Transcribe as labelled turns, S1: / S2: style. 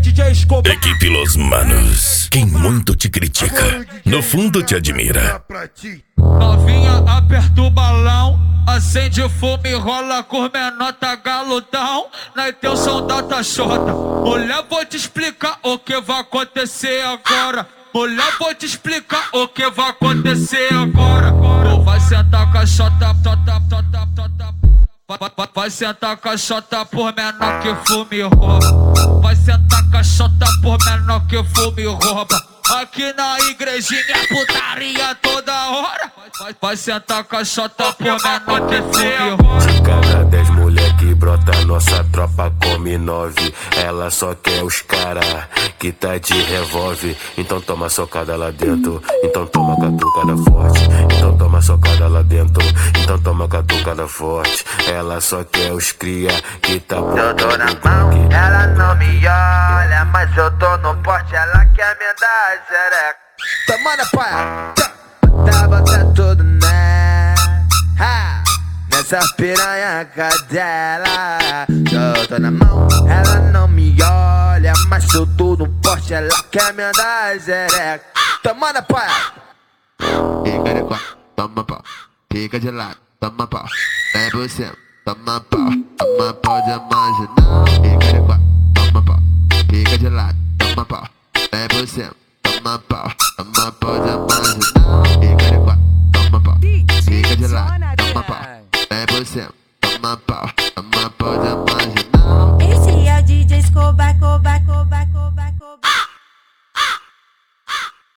S1: DJ Escobar.
S2: Equipe Los Manos. Quem muito te critica, no fundo te admira.
S3: Novinha, aperta o balão, acende fumo e rola com menor tá galudão. Na intenção da taxota. Mulher, vou te explicar o que vai acontecer agora. Mulher, vou te explicar o que vai acontecer agora. Tu vai sentar com a chota, vai sentar com a chota por menor que fume e rouba. Vai sentar com a chota por menor que fume e rouba. Aqui na igrejinha putaria toda hora. Vai sentar com a chota por menor que fume e rouba.
S4: De cada 10 mulher que brota, nossa tropa come 9. Ela só quer os cara que tá de revólver. Então toma socada lá dentro, então toma catucada forte. Então toma socada lá dentro, então toma catucada forte. Ela só quer os cria que tá
S5: eu tô na mão, ela não me olha, mas eu tô no porte, ela quer me dar xereca.
S1: Tomando pai.
S5: Tá botando tudo, né? Ha! Nessa piranha cadela. Eu tô na mão, ela não me olha, mas eu tô no porte, ela quer me dar xereca.
S1: Tomando pai.
S6: Fica de quatro, toma pau. Fica de lado, toma pau. Vem por cima, toma pau. Toma pau de marginal. Fica de quatro, toma pau. Fica de lado, toma pau. Vem por cima, toma pau. Toma pau de marginal.